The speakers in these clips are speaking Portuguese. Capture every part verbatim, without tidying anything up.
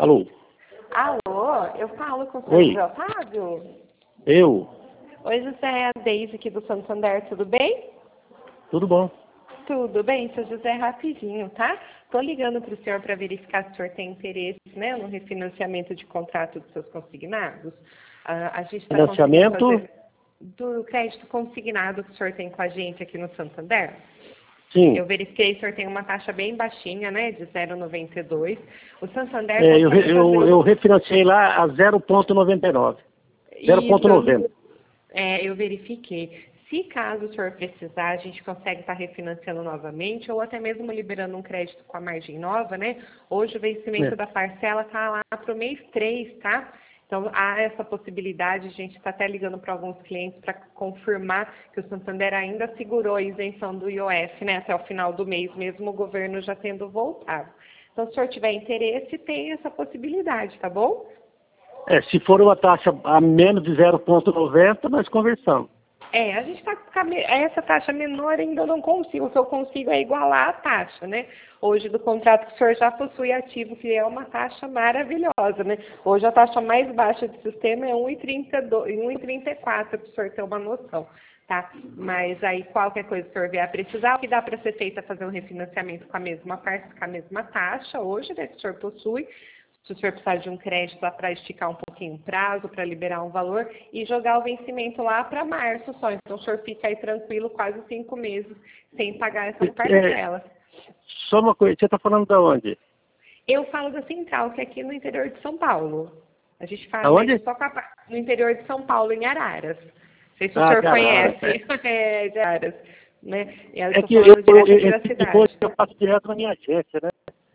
Alô? Alô, eu falo com o senhor Oi. José Otávio? Eu? Oi, José, é a Deise aqui do Santander, tudo bem? Tudo bom? Tudo bem, seu José, rapidinho, tá? Tô ligando para o senhor para verificar se o senhor tem interesse, né, no refinanciamento de contrato dos seus consignados. Ah, a gente está conseguindo Financiamento? fazer do crédito consignado que o senhor tem com a gente aqui no Santander. Sim. Eu verifiquei, o senhor tem uma taxa bem baixinha, né, de zero vírgula noventa e dois. O Santander É, eu, consegue re- eu, fazer... eu refinanciei lá a zero vírgula noventa e nove. zero vírgula noventa. Isso, é, eu verifiquei. Se caso o senhor precisar, a gente consegue estar refinanciando novamente ou até mesmo liberando um crédito com a margem nova, né? Hoje o vencimento É. da parcela está lá para o mês três, tá? Então há essa possibilidade, a gente está até ligando para alguns clientes para confirmar que o Santander ainda segurou a isenção do I O F, né? Até o final do mês, mesmo o governo já tendo voltado. Então, se o senhor tiver interesse, tem essa possibilidade, tá bom? É, se for uma taxa a menos de zero vírgula noventa, nós conversamos. É, a gente está com essa taxa menor ainda eu não consigo. O que eu consigo é igualar a taxa, né? Hoje do contrato que o senhor já possui ativo, que é uma taxa maravilhosa, né? Hoje a taxa mais baixa do sistema é um vírgula trinta e quatro, para o senhor ter uma noção, tá? Mas aí qualquer coisa que o senhor vier precisar, o que dá para ser feito é fazer um refinanciamento com a mesma parte, com a mesma taxa hoje, né, que o senhor possui. Se o senhor precisar de um crédito para esticar um pouquinho o prazo, para liberar um valor, e jogar o vencimento lá para março só. Então o senhor fica aí tranquilo quase cinco meses sem pagar essas É, parcelas. só uma coisa, você está falando de onde? Eu falo da Central, que é aqui no interior de São Paulo. A gente faz Aonde? só com a, pa- no interior de São Paulo, em Araras. Não sei se o Ah, senhor de Arara. É, conhece, é, de Araras. Né? E eu é estou que eu, falando eu, direto aqui eu, da esse tipo de coisa cidade. eu faço direto na minha agência, né?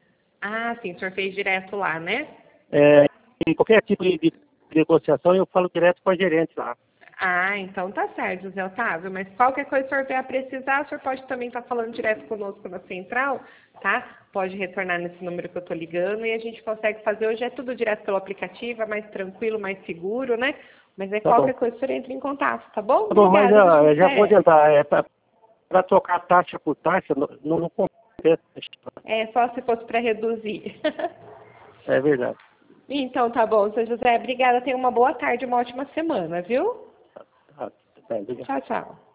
Ah, sim, o senhor fez direto lá, né? É, em qualquer tipo de, de negociação, eu falo direto com a gerente lá. Ah, então tá certo, José Otávio. Mas qualquer coisa que o senhor vier a precisar, o senhor pode também estar falando direto conosco na central, tá? Pode retornar nesse número que eu tô ligando e a gente consegue fazer. Hoje é tudo direto pelo aplicativo, é mais tranquilo, mais seguro, né? Mas é Tá bom. qualquer coisa que o senhor entre em contato, tá bom? Tá bom, mas Obrigada, ó, já vou José. adiantar. É, para trocar taxa por taxa, não, não, não compensa. É só se fosse para reduzir. É verdade. Então tá bom, seu José. Obrigada. Tenha uma boa tarde, uma ótima semana, viu? Ah, tá, obrigado. Tchau, tchau.